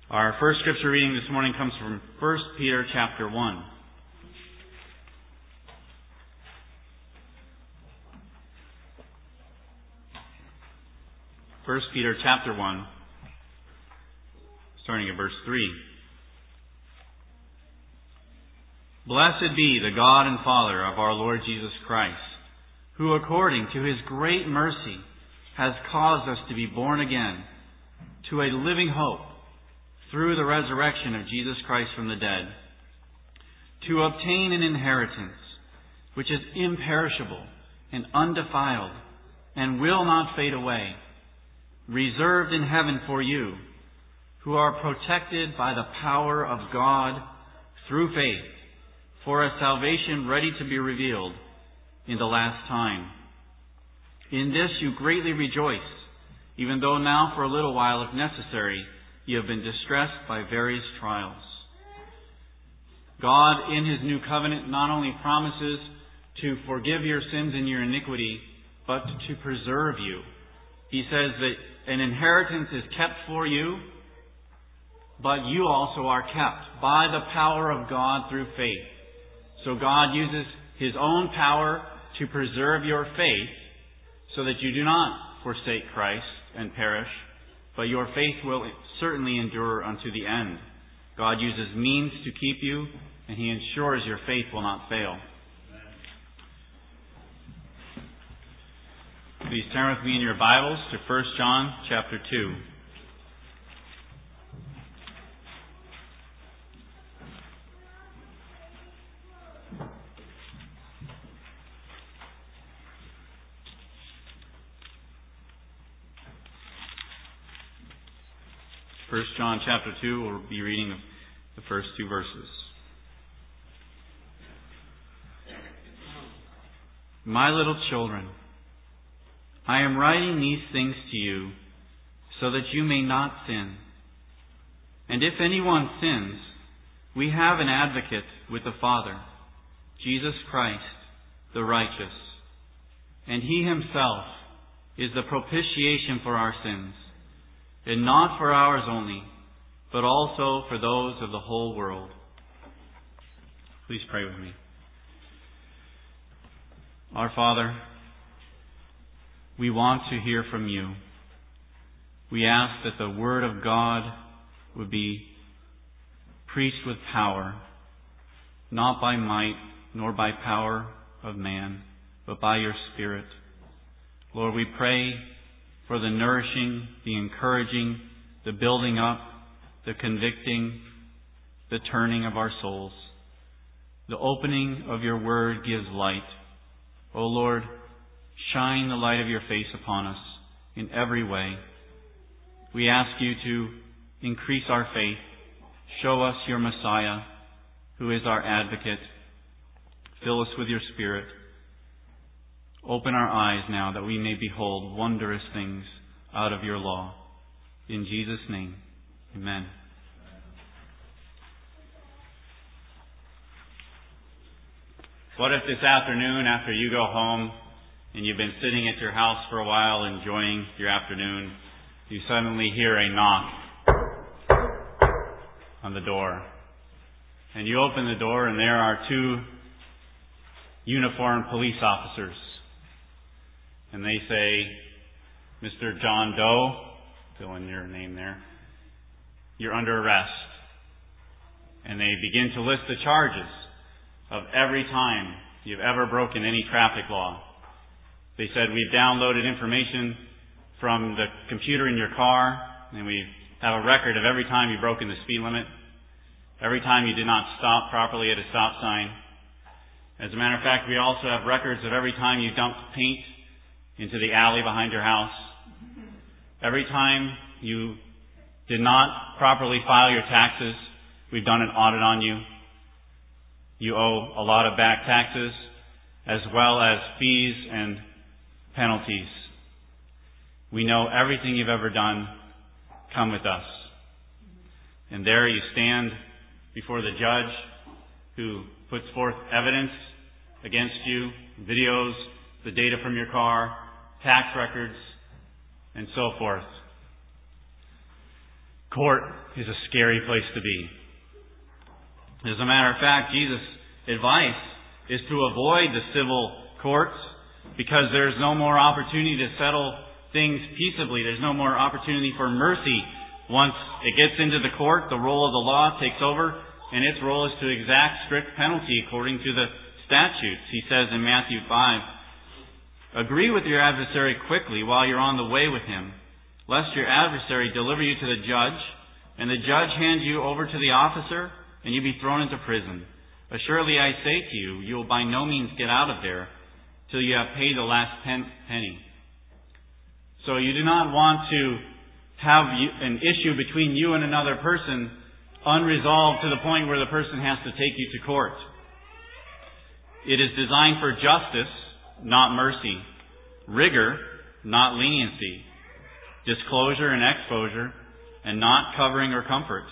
Our first scripture reading this morning comes from 1 Peter chapter 1. First Peter chapter 1, starting at verse 3. Blessed be the God and Father of our Lord Jesus Christ, who according to His great mercy has caused us to be born again to a living hope through the resurrection of Jesus Christ from the dead, to obtain an inheritance which is imperishable and undefiled and will not fade away, reserved in heaven for you, who are protected by the power of God through faith, for a salvation ready to be revealed in the last time. In this you greatly rejoice, even though now for a little while, if necessary, you have been distressed by various trials. God, in His new covenant, not only promises to forgive your sins and your iniquity, but to preserve you. He says that an inheritance is kept for you, but you also are kept by the power of God through faith. So God uses His own power to preserve your faith so that you do not forsake Christ and perish, but your faith will certainly endure unto the end. God uses means to keep you, and He ensures your faith will not fail. Please turn with me in your Bibles to 1 John chapter 2. First John chapter 2, we'll be reading the first two verses. My little children, I am writing these things to you so that you may not sin. And if anyone sins, we have an advocate with the Father, Jesus Christ, the righteous. And He Himself is the propitiation for our sins, and not for ours only, but also for those of the whole world. Please pray with me. Our Father, we want to hear from You. We ask that the Word of God would be preached with power, not by might nor by power of man, but by Your Spirit. Lord, we pray for the nourishing, the encouraging, the building up, the convicting, the turning of our souls. The opening of Your Word gives light. O Lord, shine the light of Your face upon us in every way. We ask You to increase our faith. Show us Your Messiah, who is our advocate. Fill us with Your Spirit. Open our eyes now that we may behold wondrous things out of Your law. In Jesus' name, amen. What if this afternoon, after you go home and you've been sitting at your house for a while enjoying your afternoon, you suddenly hear a knock on the door. And you open the door and there are two uniformed police officers. And they say, Mr. John Doe, fill in your name there, you're under arrest. And they begin to list the charges of every time you've ever broken any traffic law. They said, we've downloaded information from the computer in your car, and we have a record of every time you've broken the speed limit, every time you did not stop properly at a stop sign. As a matter of fact, we also have records of every time you dumped paint into the alley behind your house. Every time you did not properly file your taxes, we've done an audit on you. You owe a lot of back taxes, as well as fees and penalties. We know everything you've ever done. Come with us. And there you stand before the judge who puts forth evidence against you, videos, the data from your car, tax records, and so forth. Court is a scary place to be. As a matter of fact, Jesus' advice is to avoid the civil courts because there's no more opportunity to settle things peaceably. There's no more opportunity for mercy. Once it gets into the court, the role of the law takes over, and its role is to exact strict penalty according to the statutes. He says in Matthew 5, "Agree with your adversary quickly while you're on the way with him, lest your adversary deliver you to the judge, and the judge hand you over to the officer, and you be thrown into prison. Assuredly I say to you, you will by no means get out of there till you have paid the last penny." So you do not want to have an issue between you and another person unresolved to the point where the person has to take you to court. It is designed for justice, not mercy. Rigor, not leniency. Disclosure and exposure, and not covering or comfort.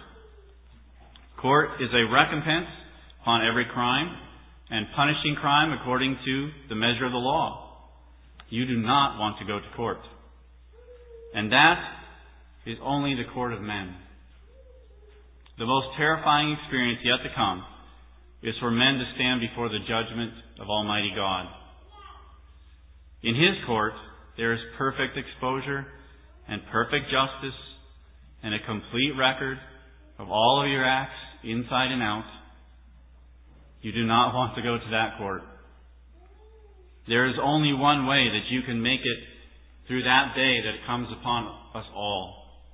Court is a recompense upon every crime, and punishing crime according to the measure of the law. You do not want to go to court. And that is only the court of men. The most terrifying experience yet to come is for men to stand before the judgment of Almighty God. In His court, there is perfect exposure and perfect justice and a complete record of all of your acts inside and out. You do not want to go to that court. There is only one way that you can make it through that day that comes upon us all.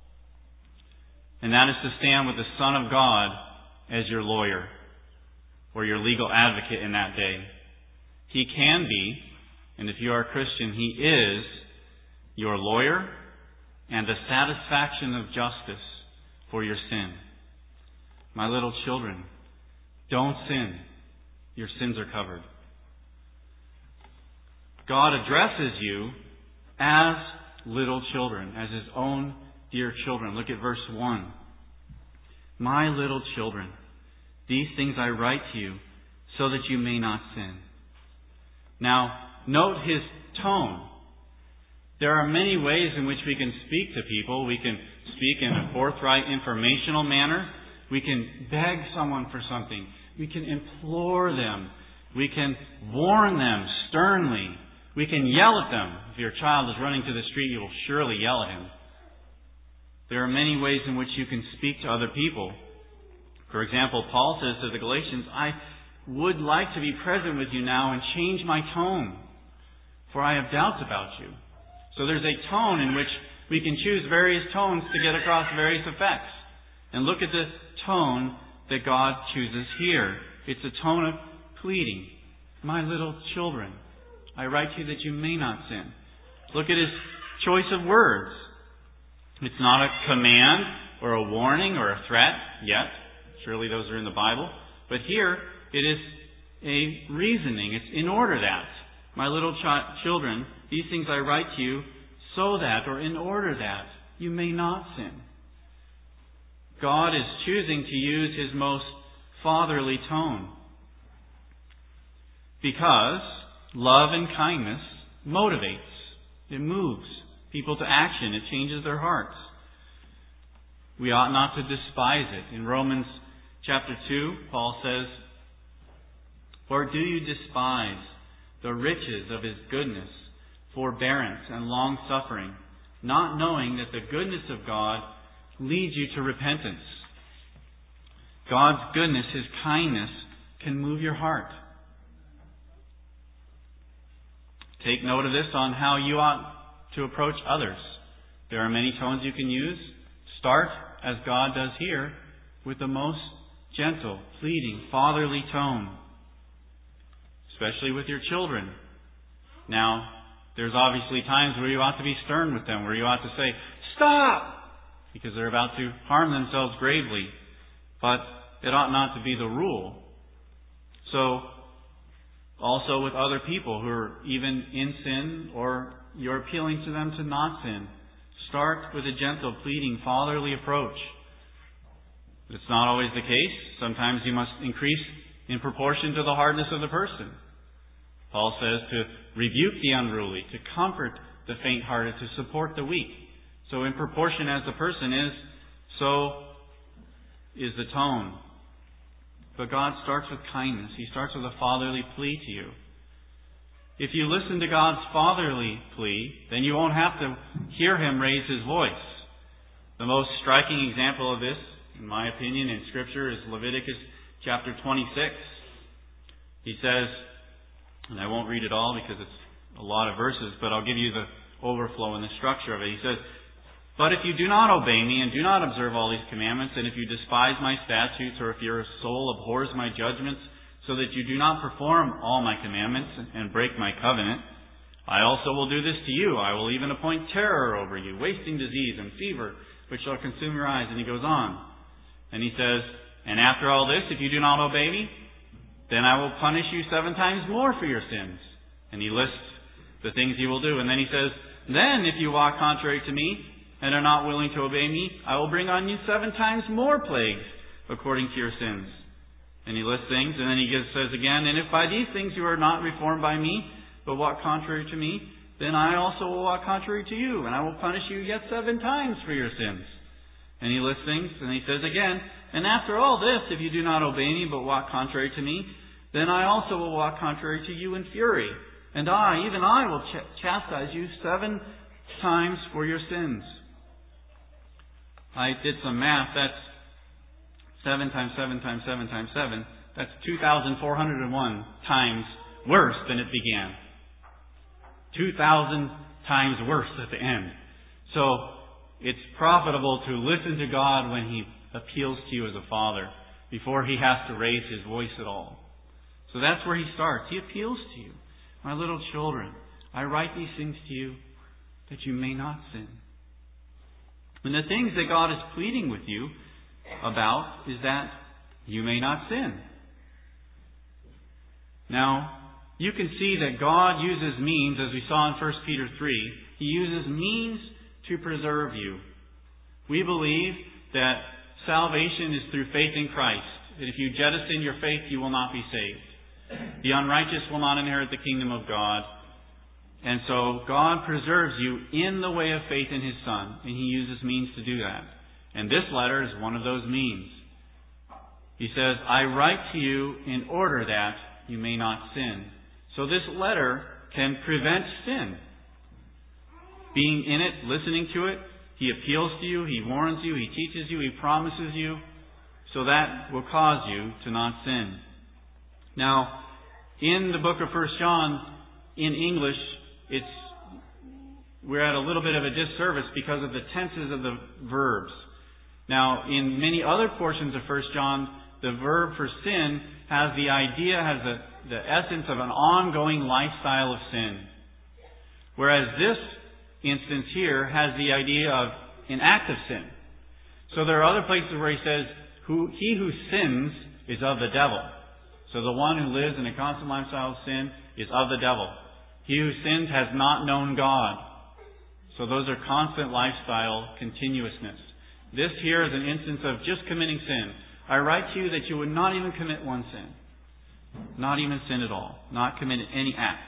And that is to stand with the Son of God as your lawyer or your legal advocate in that day. He can be, and if you are a Christian, He is your lawyer and the satisfaction of justice for your sin. My little children, don't sin. Your sins are covered. God addresses you as little children, as His own dear children. Look at verse 1. "My little children, these things I write to you, so that you may not sin." Now, note His tone. There are many ways in which we can speak to people. We can speak in a forthright, informational manner. We can beg someone for something. We can implore them. We can warn them sternly. We can yell at them. If your child is running to the street, you will surely yell at him. There are many ways in which you can speak to other people. For example, Paul says to the Galatians, "I would like to be present with you now and change my tone, for I have doubts about you." So there's a tone in which we can choose various tones to get across various effects. And look at the tone that God chooses here. It's a tone of pleading. "My little children, I write to you that you may not sin." Look at His choice of words. It's not a command or a warning or a threat yet. Surely those are in the Bible. But here it is a reasoning. It's in order that. "My little children, these things I write to you so that," or in order that, "you may not sin." God is choosing to use His most fatherly tone because love and kindness motivates. It moves people to action. It changes their hearts. We ought not to despise it. In Romans chapter 2, Paul says, "Or do you despise the riches of His goodness, forbearance, and long-suffering, not knowing that the goodness of God leads you to repentance?" God's goodness, His kindness, can move your heart. Take note of this on how you ought to approach others. There are many tones you can use. Start, as God does here, with the most gentle, pleading, fatherly tone, especially with your children. Now, there's obviously times where you ought to be stern with them, where you ought to say, "Stop!" because they're about to harm themselves gravely. But it ought not to be the rule. So, also with other people who are even in sin, or you're appealing to them to not sin, start with a gentle, pleading, fatherly approach. It's not always the case. Sometimes you must increase in proportion to the hardness of the person. Paul says to rebuke the unruly, to comfort the faint-hearted, to support the weak. So in proportion as the person is, so is the tone. But God starts with kindness. He starts with a fatherly plea to you. If you listen to God's fatherly plea, then you won't have to hear Him raise His voice. The most striking example of this, in my opinion, in Scripture is Leviticus chapter 26. He says, and I won't read it all because it's a lot of verses, but I'll give you the overflow and the structure of it. He says, "But if you do not obey me and do not observe all these commandments, and if you despise my statutes, or if your soul abhors my judgments, so that you do not perform all my commandments and break my covenant, I also will do this to you. I will even appoint terror over you, wasting disease and fever, which shall consume your eyes." And he goes on. And he says, "And after all this, if you do not obey me, then I will punish you 7 times more for your sins." And he lists the things he will do. And then he says, "Then if you walk contrary to me and are not willing to obey me, I will bring on you 7 times more plagues according to your sins." And he lists things, and then he says again, "And if by these things you are not reformed by me, but walk contrary to me, then I also will walk contrary to you, and I will punish you yet 7 times for your sins." And he lists things, and he says again, "And after all this, if you do not obey me, but walk contrary to me, then I also will walk contrary to you in fury, and even I will chastise you 7 times for your sins." I did some math. That's 7 times 7 times 7 times 7. That's 2,401 times worse than it began. 2,000 times worse at the end. So it's profitable to listen to God when He appeals to you as a father before He has to raise His voice at all. So that's where He starts. He appeals to you. "My little children, I write these things to you that you may not sin." And the things that God is pleading with you about is that you may not sin. Now, you can see that God uses means, as we saw in 1 Peter 3. He uses means to preserve you. We believe that salvation is through faith in Christ. That if you jettison your faith, you will not be saved. The unrighteous will not inherit the kingdom of God. And so God preserves you in the way of faith in His Son, and He uses means to do that. And this letter is one of those means. He says, "I write to you in order that you may not sin." So this letter can prevent sin. Being in it, listening to it, He appeals to you, He warns you, He teaches you, He promises you, so that will cause you to not sin. Now, in the book of 1 John, in English, we're at a little bit of a disservice because of the tenses of the verbs. Now, in many other portions of 1 John, the verb for sin has the idea, has the essence of an ongoing lifestyle of sin. Whereas this instance here has the idea of an act of sin. So there are other places where he says, "He who sins is of the devil." So the one who lives in a constant lifestyle of sin is of the devil. He who sins has not known God. So those are constant lifestyle continuousness. This here is an instance of just committing sin. "I write to you that you would not even commit one sin." Not even sin at all. Not commit any act.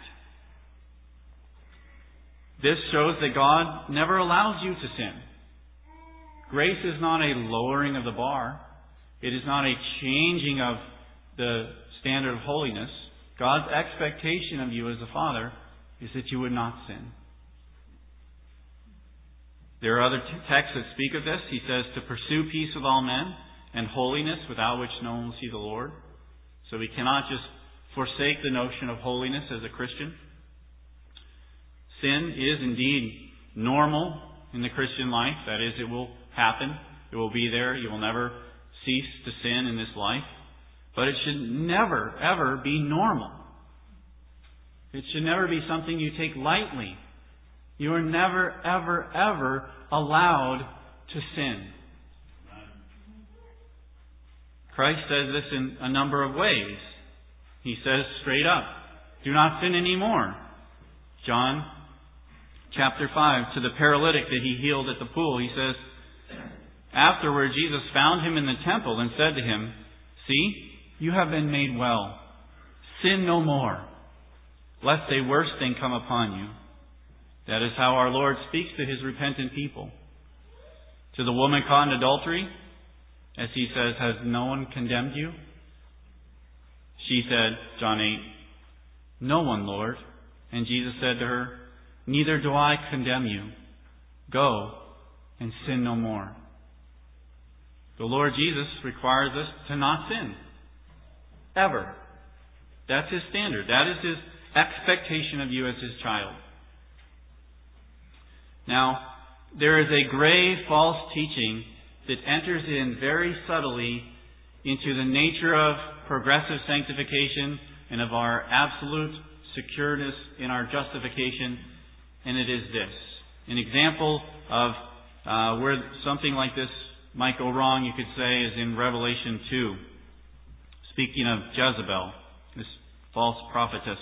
This shows that God never allows you to sin. Grace is not a lowering of the bar. It is not a changing of the standard of holiness. God's expectation of you as a father is that you would not sin. There are other texts that speak of this. He says to pursue peace with all men and holiness, without which no one will see the Lord. So we cannot just forsake the notion of holiness as a Christian. Sin is indeed normal in the Christian life. That is, it will happen. It will be there. You will never cease to sin in this life. But it should never, ever be normal. It should never be something you take lightly. You are never, ever, ever allowed to sin. Christ says this in a number of ways. He says straight up, "Do not sin anymore." John chapter 5, to the paralytic that He healed at the pool, He says, "Afterward Jesus found him in the temple and said to him, 'See, you have been made well. Sin no more, lest a worse thing come upon you.'" That is how our Lord speaks to His repentant people. To the woman caught in adultery, as he says, has no one condemned you? She said, John 8, no one, Lord. And Jesus said to her, neither do I condemn you. Go and sin no more. The Lord Jesus requires us to not sin. Ever. That's His standard. That is His expectation of you as His child. Now, there is a grave false teaching that enters in very subtly into the nature of progressive sanctification and of our absolute secureness in our justification, and it is this. An example of where something like this might go wrong, you could say, is in Revelation 2. Speaking of Jezebel, this false prophetess.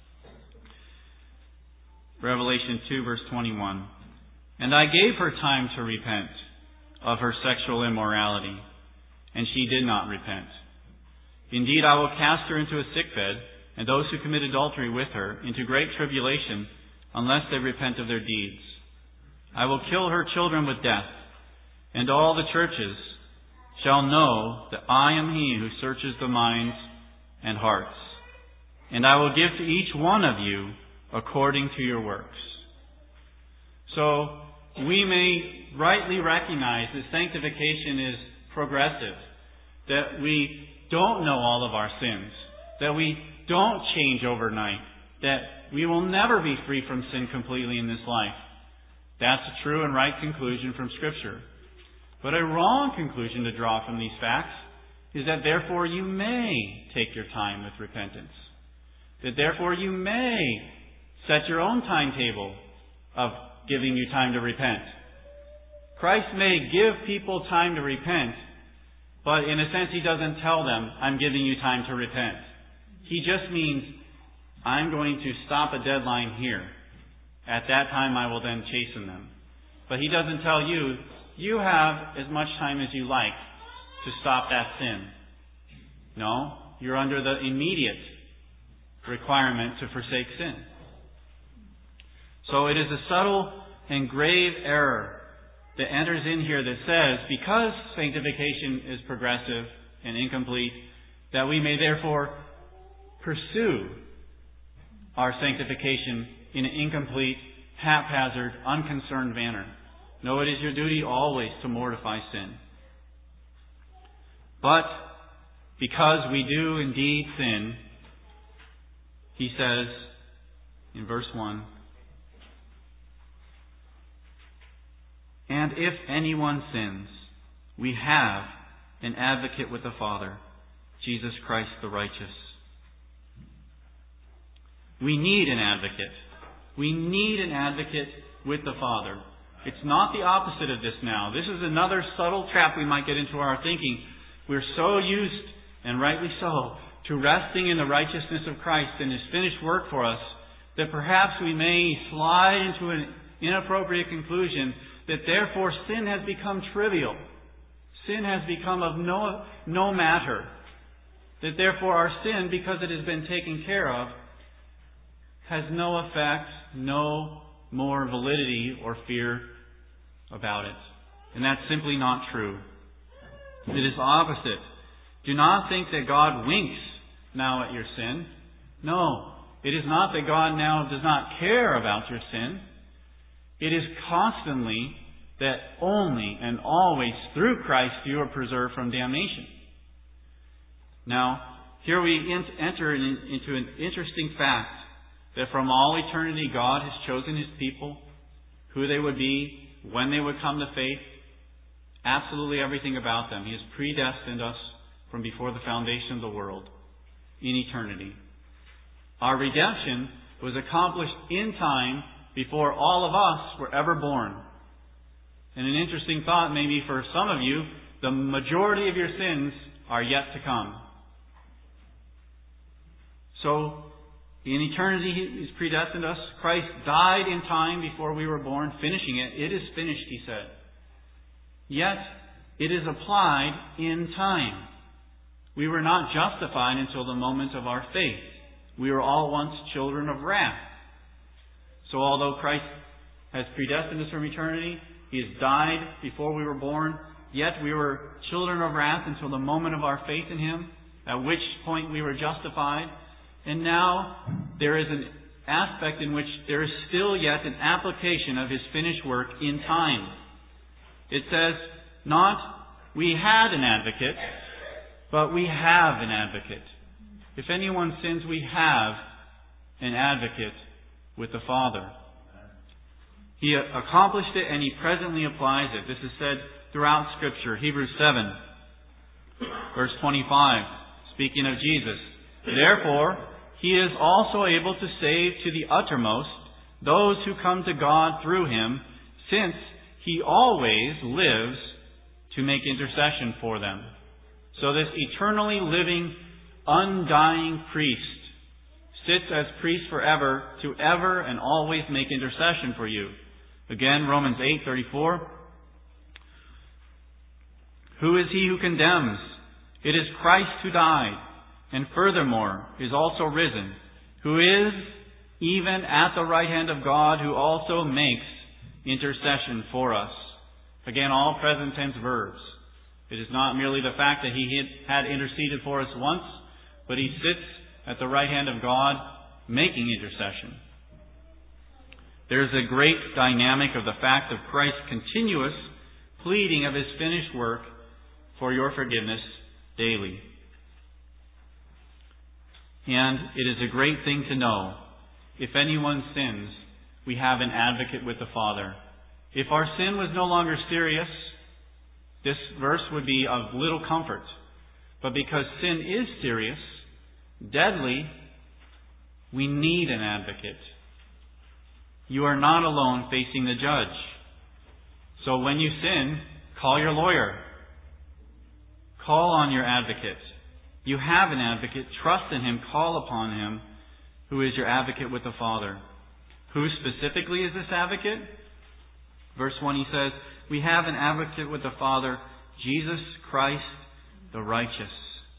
Revelation 2, verse 21. And I gave her time to repent of her sexual immorality, and she did not repent. Indeed, I will cast her into a sickbed, and those who commit adultery with her into great tribulation, unless they repent of their deeds. I will kill her children with death, and all the churches shall know that I am He who searches the minds and hearts. And I will give to each one of you according to your works. So, we may rightly recognize that sanctification is progressive, that we don't know all of our sins, that we don't change overnight, that we will never be free from sin completely in this life. That's a true and right conclusion from Scripture. But a wrong conclusion to draw from these facts is that therefore you may take your time with repentance. That therefore you may set your own timetable of giving you time to repent. Christ may give people time to repent, but in a sense He doesn't tell them, I'm giving you time to repent. He just means, I'm going to stop a deadline here. At that time I will then chasten them. But He doesn't tell you, you have as much time as you like to stop that sin. No, you're under the immediate requirement to forsake sin. So it is a subtle and grave error that enters in here that says, because sanctification is progressive and incomplete, that we may therefore pursue our sanctification in an incomplete, haphazard, unconcerned manner. No, it is your duty always to mortify sin. But because we do indeed sin, He says in verse 1, and if anyone sins, we have an advocate with the Father, Jesus Christ the righteous. We need an advocate. We need an advocate with the Father. It's not the opposite of this now. This is another subtle trap we might get into our thinking. We're so used, and rightly so, to resting in the righteousness of Christ and His finished work for us, that perhaps we may slide into an inappropriate conclusion that therefore sin has become trivial. Sin has become of no matter. That therefore our sin, because it has been taken care of, has no effect, no more validity or fear about it. And that's simply not true. It is opposite. Do not think that God winks now at your sin. No, it is not that God now does not care about your sin. It is constantly that only and always through Christ you are preserved from damnation. Now, here we enter into an interesting fact that from all eternity God has chosen His people, who they would be, when they would come to faith, absolutely everything about them. He has predestined us from before the foundation of the world in eternity. Our redemption was accomplished in time before all of us were ever born. And an interesting thought maybe for some of you, the majority of your sins are yet to come. So, in eternity, He's predestined us. Christ died in time before we were born, finishing it. It is finished, He said. Yet, it is applied in time. We were not justified until the moment of our faith. We were all once children of wrath. So although Christ has predestined us from eternity, He has died before we were born, yet we were children of wrath until the moment of our faith in Him, at which point we were justified. And now there is an aspect in which there is still yet an application of His finished work in time. It says, not we had an advocate, but we have an advocate. If anyone sins, we have an advocate with the Father. He accomplished it and He presently applies it. This is said throughout Scripture. Hebrews 7, verse 25, speaking of Jesus. Therefore, He is also able to save to the uttermost those who come to God through Him, since He always lives to make intercession for them. So this eternally living, undying priest sits as priest forever to ever and always make intercession for you. Again, Romans 8:34. Who is he who condemns? It is Christ who died, and furthermore is also risen, who is even at the right hand of God, who also makes intercession for us. Again, all present tense verbs. It is not merely the fact that He had interceded for us once, but He sits at the right hand of God making intercession. There's a great dynamic of the fact of Christ's continuous pleading of His finished work for your forgiveness daily. And it is a great thing to know, if anyone sins, we have an advocate with the Father. If our sin was no longer serious, this verse would be of little comfort. But because sin is serious, deadly, we need an advocate. You are not alone facing the judge. So when you sin, call your lawyer. Call on your advocate. You have an advocate. Trust in Him. Call upon Him, who is your advocate with the Father. Who specifically is this advocate? Verse 1, he says, we have an advocate with the Father, Jesus Christ the righteous.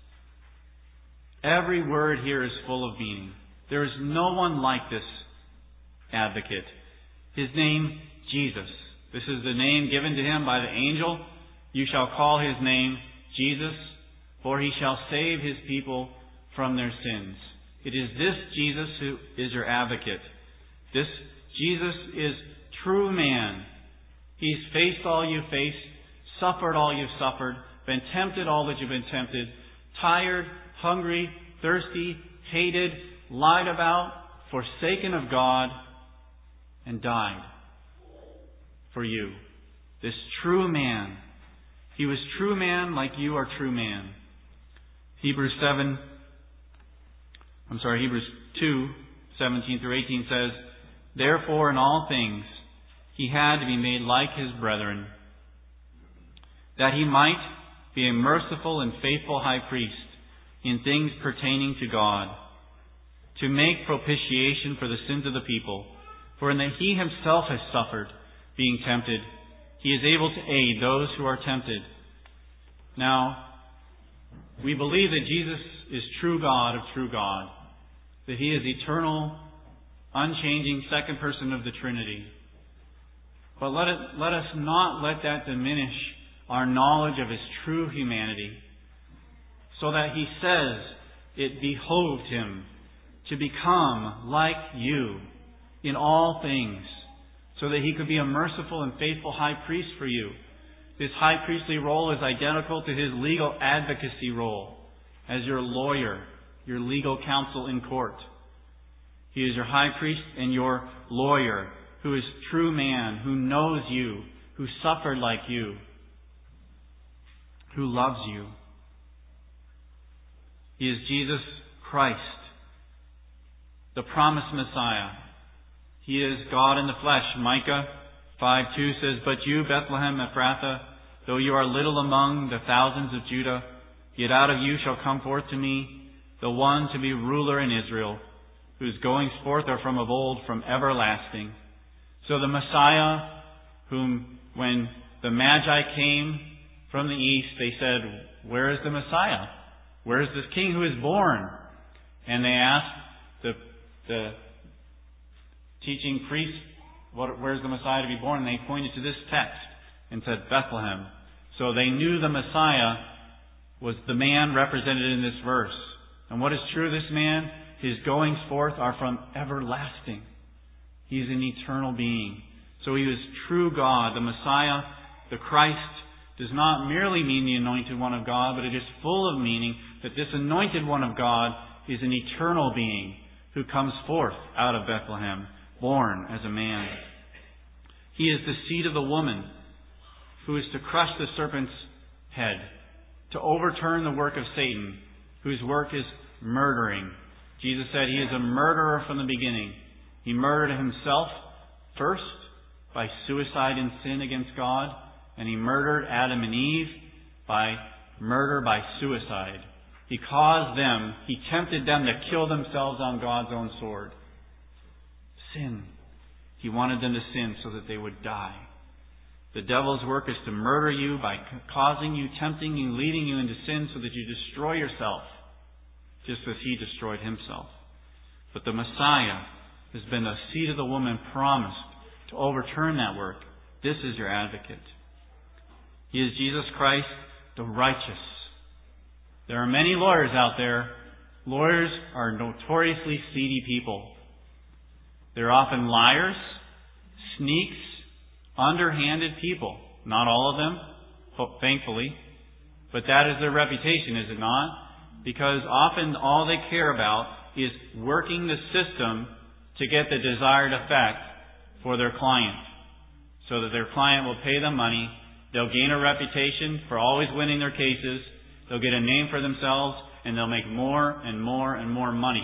Every word here is full of meaning. There is no one like this advocate. His name, Jesus. This is the name given to Him by the angel. You shall call His name Jesus, for He shall save His people from their sins. It is this Jesus who is your advocate. This Jesus is true man. He's faced all you faced, suffered all you've suffered, been tempted all that you've been tempted, tired, hungry, thirsty, hated, lied about, forsaken of God, and died for you. This true man. He was true man like you are true man. Hebrews 2:17-18 says, therefore in all things He had to be made like His brethren, that He might be a merciful and faithful high priest in things pertaining to God, to make propitiation for the sins of the people. For in that He Himself has suffered, being tempted, He is able to aid those who are tempted. Now, we believe that Jesus is true God of true God, that He is eternal, unchanging, second person of the Trinity. But let us not let that diminish our knowledge of His true humanity, so that He says it behoved Him to become like you in all things, so that He could be a merciful and faithful high priest for you. His high priestly role is identical to His legal advocacy role as your lawyer, your legal counsel in court. He is your high priest and your lawyer, who is true man, who knows you, who suffered like you, who loves you. He is Jesus Christ, the promised Messiah. He is God in the flesh. Micah 5:2 says, but you, Bethlehem Ephrathah, though you are little among the thousands of Judah, yet out of you shall come forth to me the one to be ruler in Israel, whose goings forth are from of old, from everlasting. So the Messiah, whom when the Magi came from the east, they said, where is the Messiah? Where is this King who is born? And they asked the teaching priests where's the Messiah to be born? And they pointed to this text and said Bethlehem. So they knew the Messiah was the man represented in this verse. And what is true of this man? His goings forth are from everlasting. He is an eternal being. So he was true God. The Messiah, the Christ, does not merely mean the anointed one of God, but it is full of meaning that this anointed one of God is an eternal being who comes forth out of Bethlehem, born as a man. He is the seed of the woman who is to crush the serpent's head, to overturn the work of Satan, whose work is murdering. Jesus said he is a murderer from the beginning. He murdered himself first by suicide and sin against God, and he murdered Adam and Eve by murder by suicide. He tempted them to kill themselves on God's own sword. Sin. He wanted them to sin so that they would die. The devil's work is to murder you by causing you, tempting you, leading you into sin so that you destroy yourself, just as he destroyed himself. But the Messiah has been the seed of the woman promised to overturn that work. This is your advocate. He is Jesus Christ, the righteous. There are many lawyers out there. Lawyers are notoriously seedy people. They're often liars, sneaks, underhanded people. Not all of them, thankfully. But that is their reputation, is it not? Because often all they care about is working the system to get the desired effect for their client. So that their client will pay them money. They'll gain a reputation for always winning their cases. They'll get a name for themselves, and they'll make more and more and more money.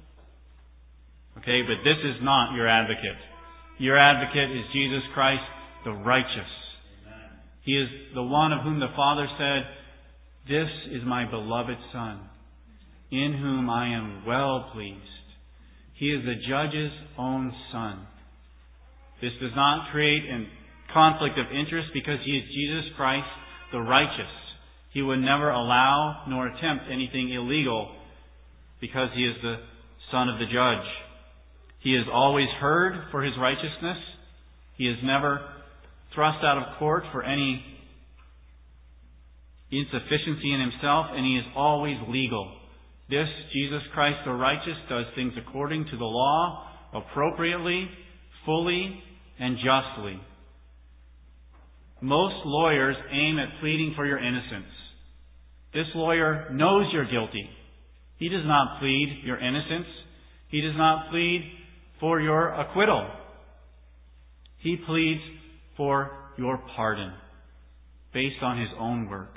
Okay, but this is not your advocate. Your advocate is Jesus Christ, the righteous. He is the one of whom the Father said, "This is my beloved Son, in whom I am well pleased." He is the judge's own Son. This does not create a conflict of interest because He is Jesus Christ, the righteous. He would never allow nor attempt anything illegal because He is the Son of the Judge. He is always heard for His righteousness. He is never thrust out of court for any insufficiency in Himself, and He is always legal. This, Jesus Christ the righteous, does things according to the law, appropriately, fully, and justly. Most lawyers aim at pleading for your innocence. This lawyer knows you're guilty. He does not plead your innocence. He does not plead for your acquittal. He pleads for your pardon based on his own work.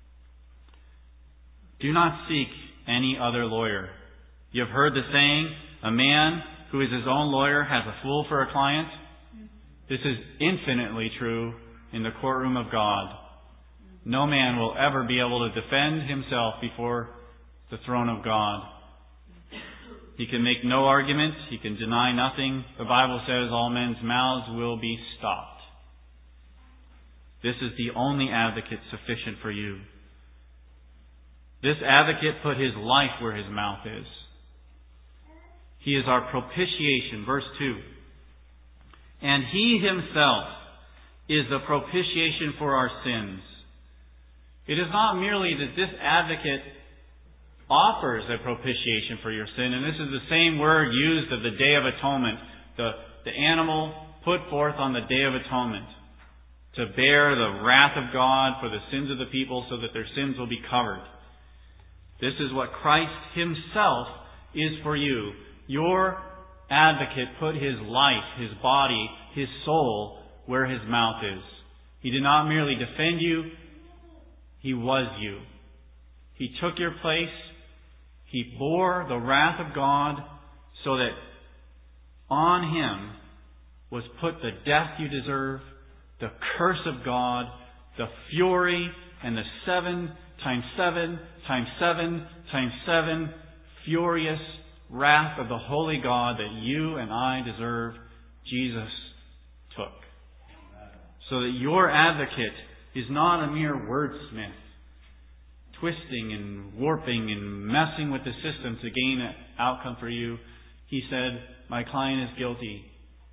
Do not seek any other lawyer. You have heard the saying, a man who is his own lawyer has a fool for a client. This is infinitely true in the courtroom of God. No man will ever be able to defend himself before the throne of God. He can make no argument. He can deny nothing. The Bible says all men's mouths will be stopped. This is the only advocate sufficient for you. This advocate put his life where his mouth is. He is our propitiation. Verse 2. And He Himself is the propitiation for our sins. It is not merely that this advocate offers a propitiation for your sin, and this is the same word used of the Day of Atonement, the animal put forth on the Day of Atonement to bear the wrath of God for the sins of the people so that their sins will be covered. This is what Christ Himself is for you. Your advocate put His life, His body, His soul where His mouth is. He did not merely defend you, He was you. He took your place. He bore the wrath of God so that on Him was put the death you deserve, the curse of God, the fury, and the 7 times 7 times 7 times 7 furious wrath of the holy God that you and I deserve, Jesus took. So that your advocate is not a mere wordsmith, twisting and warping and messing with the system to gain an outcome for you. He said, my client is guilty,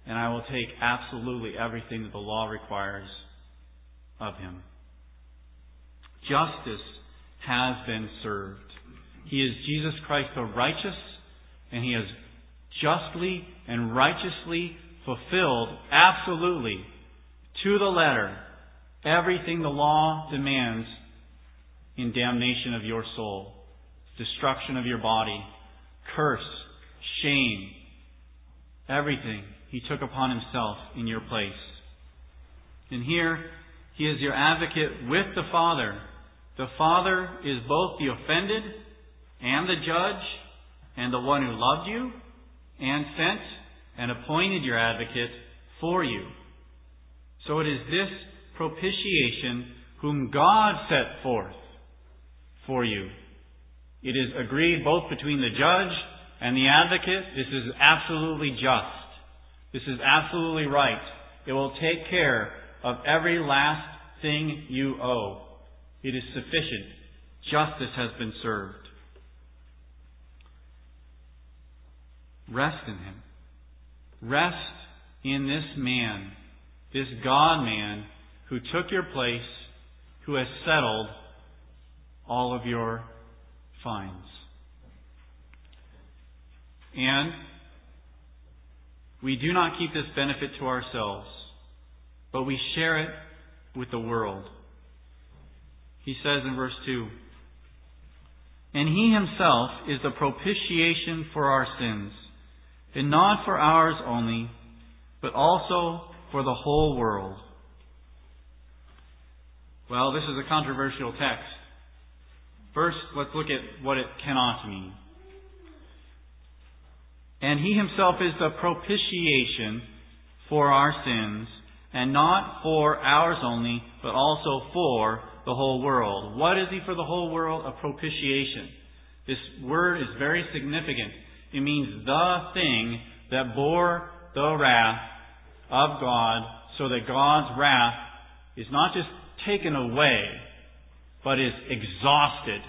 and I will take absolutely everything that the law requires of him. Justice has been served. He is Jesus Christ the righteous, and He has justly and righteously fulfilled absolutely to the letter everything the law demands in damnation of your soul, destruction of your body, curse, shame, everything He took upon Himself in your place. And here He is your advocate with the Father. The Father is both the offended and the judge and the one who loved you and sent and appointed your advocate for you. So it is this propitiation whom God set forth for you. It is agreed both between the judge and the advocate. This is absolutely just. This is absolutely right. It will take care of every last thing you owe. It is sufficient. Justice has been served. Rest in Him. Rest in this man, this God-man who took your place, who has settled all of your fines. And we do not keep this benefit to ourselves, but we share it with the world. He says in verse 2, "And He Himself is the propitiation for our sins, and not for ours only, but also for the whole world." Well, this is a controversial text. First, let's look at what it cannot mean. And He Himself is the propitiation for our sins, and not for ours only, but also for the whole world. What is He for the whole world? A propitiation. This word is very significant. It means the thing that bore the wrath of God, so that God's wrath is not just taken away, but is exhausted.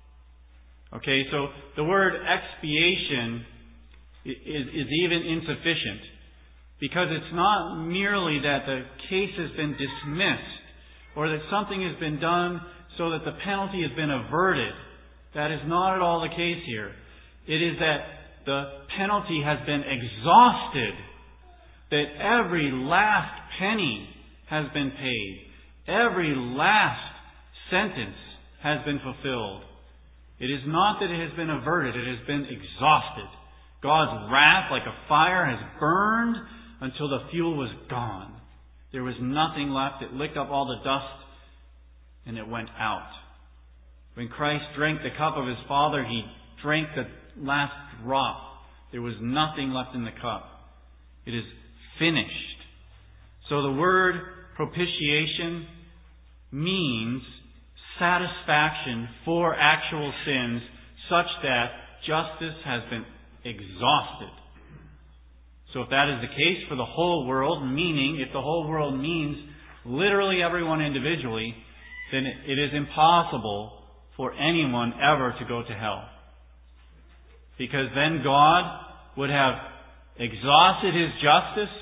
Okay, so the word expiation is even insufficient, because it's not merely that the case has been dismissed or that something has been done so that the penalty has been averted. That is not at all the case here. It is that the penalty has been exhausted, that every last penny has been paid, every last sentence has been fulfilled. It is not that it has been averted, it has been exhausted. God's wrath, like a fire, has burned until the fuel was gone. There was nothing left. It licked up all the dust and it went out. When Christ drank the cup of His Father, He drank the last drop. There was nothing left in the cup. It is finished. So the word propitiation means satisfaction for actual sins, such that justice has been exhausted. So if that is the case for the whole world, meaning if the whole world means literally everyone individually, then it is impossible for anyone ever to go to hell. Because then God would have exhausted His justice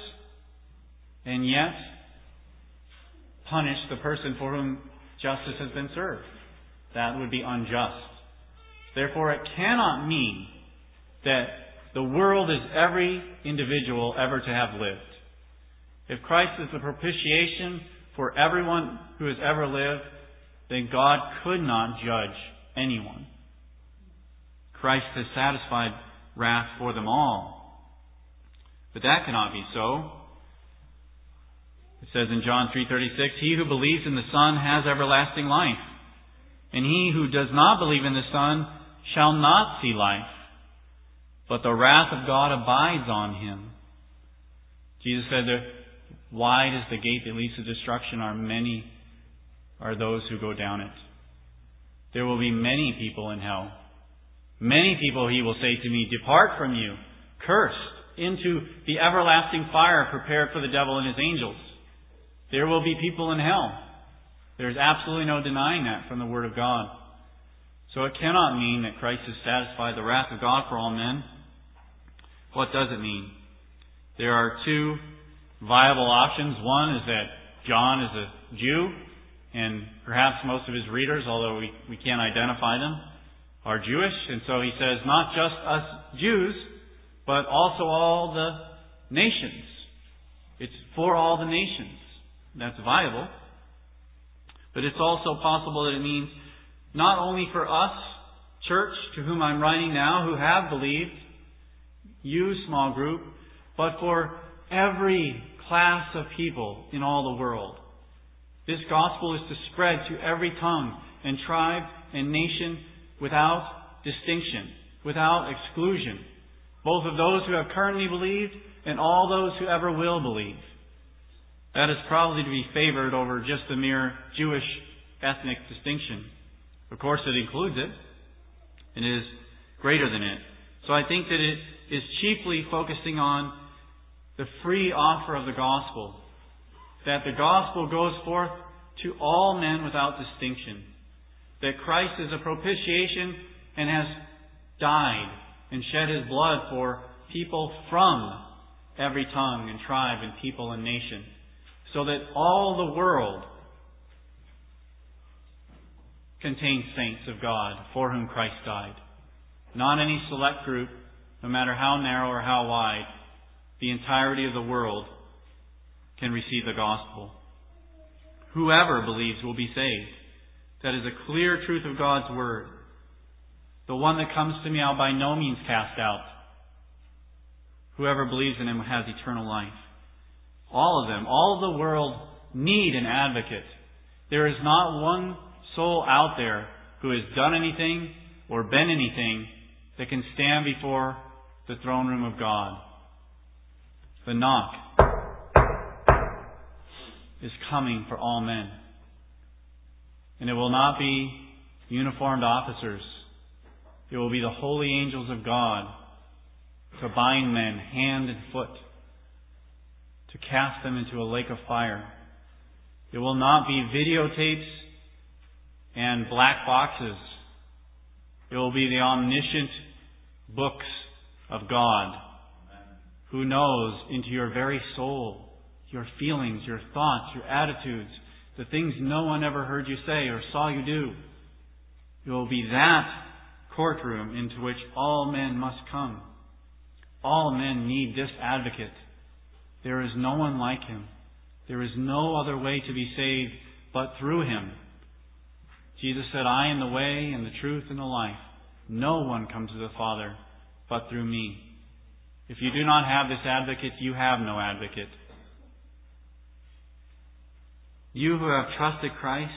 and yet punished the person for whom justice has been served. That would be unjust. Therefore, it cannot mean that the world is every individual ever to have lived. If Christ is the propitiation for everyone who has ever lived, then God could not judge anyone. Christ has satisfied wrath for them all. But that cannot be so. It says in John 3:36, "He who believes in the Son has everlasting life, and he who does not believe in the Son shall not see life, but the wrath of God abides on him." Jesus said that wide is the gate that leads to destruction, many are those who go down it. There will be many people in hell. Many people, He will say to me, "Depart from you, cursed, into the everlasting fire prepared for the devil and his angels." There will be people in hell. There is absolutely no denying that from the Word of God. So it cannot mean that Christ has satisfied the wrath of God for all men. What does it mean? There are two viable options. One is that John is a Jew, and perhaps most of his readers, although we can't identify them, are Jewish. And so he says, not just us Jews, but also all the nations. It's for all the nations. That's viable. But it's also possible that it means not only for us, church, to whom I'm writing now, who have believed, you, small group, but for every class of people in all the world. This gospel is to spread to every tongue and tribe and nation without distinction, without exclusion, both of those who have currently believed and all those who ever will believe. That is probably to be favored over just the mere Jewish ethnic distinction. Of course, it includes it. It is greater than it. So I think that it is chiefly focusing on the free offer of the gospel. That the gospel goes forth to all men without distinction. That Christ is a propitiation and has died and shed His blood for people from every tongue and tribe and people and nation. So that all the world contains saints of God for whom Christ died. Not any select group, no matter how narrow or how wide. The entirety of the world can receive the gospel. Whoever believes will be saved. That is a clear truth of God's Word. The one that comes to me I'll by no means cast out. Whoever believes in Him has eternal life. All of them, all of the world need an advocate. There is not one soul out there who has done anything or been anything that can stand before the throne room of God. The knock is coming for all men. And it will not be uniformed officers. It will be the holy angels of God to bind men hand and foot, to cast them into a lake of fire. It will not be videotapes and black boxes. It will be the omniscient books of God, who knows into your very soul, your feelings, your thoughts, your attitudes, the things no one ever heard you say or saw you do. It will be that courtroom into which all men must come. All men need this advocate. There is no one like Him. There is no other way to be saved but through Him. Jesus said, I am the way and the truth and the life. No one comes to the Father but through me. If you do not have this advocate, you have no advocate. You who have trusted Christ,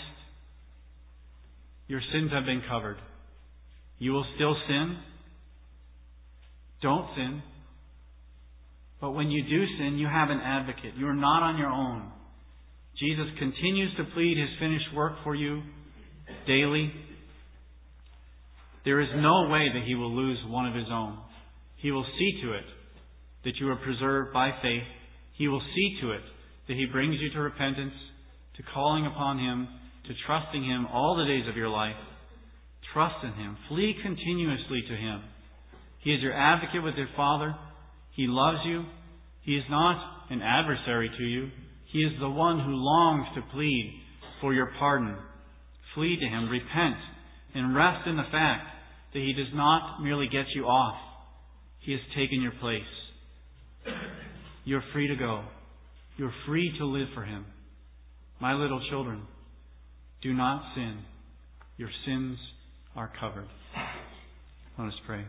your sins have been covered. You will still sin. Don't sin. But when you do sin, you have an advocate. You are not on your own. Jesus continues to plead His finished work for you daily. There is no way that He will lose one of His own. He will see to it that you are preserved by faith. He will see to it that He brings you to repentance, to calling upon Him, to trusting Him all the days of your life. Trust in Him. Flee continuously to Him. He is your advocate with your Father. He loves you. He is not an adversary to you. He is the one who longs to plead for your pardon. Flee to Him, repent, and rest in the fact that He does not merely get you off. He has taken your place. You're free to go. You're free to live for Him. My little children, do not sin. Your sins are covered. Let us pray.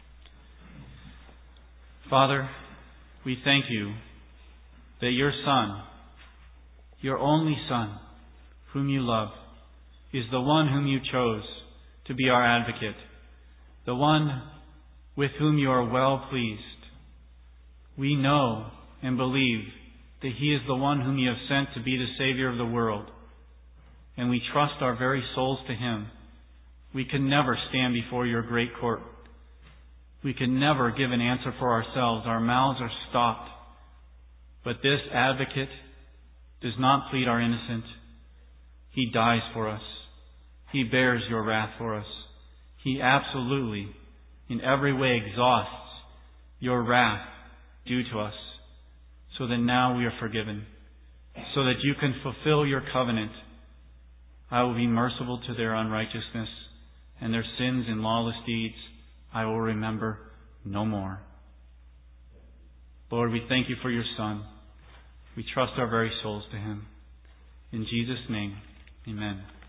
Father, we thank You that Your Son, Your only Son, whom You love, is the one whom You chose to be our advocate, the one with whom You are well pleased. We know and believe that He is the one whom You have sent to be the Savior of the world, and we trust our very souls to Him. We can never stand before Your great court. We can never give an answer for ourselves. Our mouths are stopped. But this advocate does not plead our innocence. He dies for us. He bears Your wrath for us. He absolutely, in every way, exhausts Your wrath due to us. so that now we are forgiven, so that you can fulfill your covenant. I will be merciful to their unrighteousness, and their sins and lawless deeds I will remember no more. Lord, we thank you for your Son. We trust our very souls to him. In Jesus' name, amen.